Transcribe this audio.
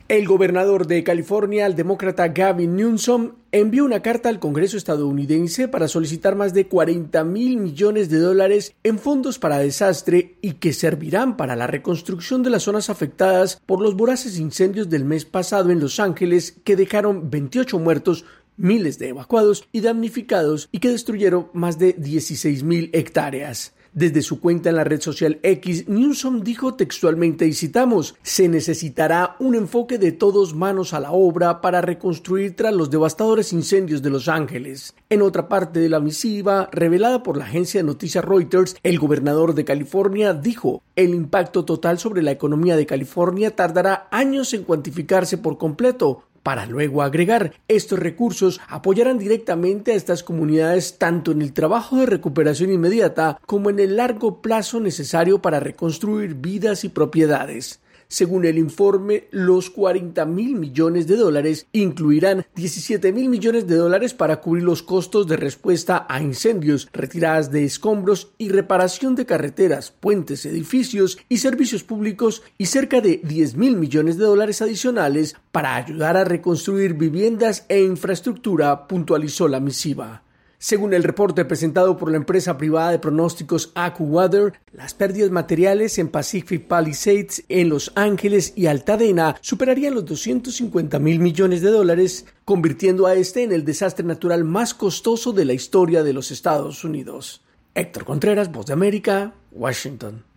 El gobernador de California, el demócrata Gavin Newsom, envió una carta al Congreso estadounidense para solicitar más de $40 mil millones en fondos para desastre y que servirán para la reconstrucción de las zonas afectadas por los voraces incendios del mes pasado en Los Ángeles, que dejaron 28 muertos, miles de evacuados y damnificados y que destruyeron más de 16,000 hectáreas. Desde su cuenta en la red social X, Newsom dijo textualmente, y citamos: "Se necesitará un enfoque de todos manos a la obra para reconstruir tras los devastadores incendios de Los Ángeles". En otra parte de la misiva, revelada por la agencia de noticias Reuters, el gobernador de California dijo: "El impacto total sobre la economía de California tardará años en cuantificarse por completo", para luego agregar: "Estos recursos apoyarán directamente a estas comunidades tanto en el trabajo de recuperación inmediata como en el largo plazo necesario para reconstruir vidas y propiedades". Según el informe, los $40 mil millones incluirán $17 mil millones para cubrir los costos de respuesta a incendios, retiradas de escombros y reparación de carreteras, puentes, edificios y servicios públicos, y cerca de $10 mil millones adicionales para ayudar a reconstruir viviendas e infraestructura, puntualizó la misiva. Según el reporte presentado por la empresa privada de pronósticos AccuWeather, las pérdidas materiales en Pacific Palisades, en Los Ángeles y Altadena superarían los $250 mil millones, convirtiendo a este en el desastre natural más costoso de la historia de los Estados Unidos. Héctor Contreras, Voz de América, Washington.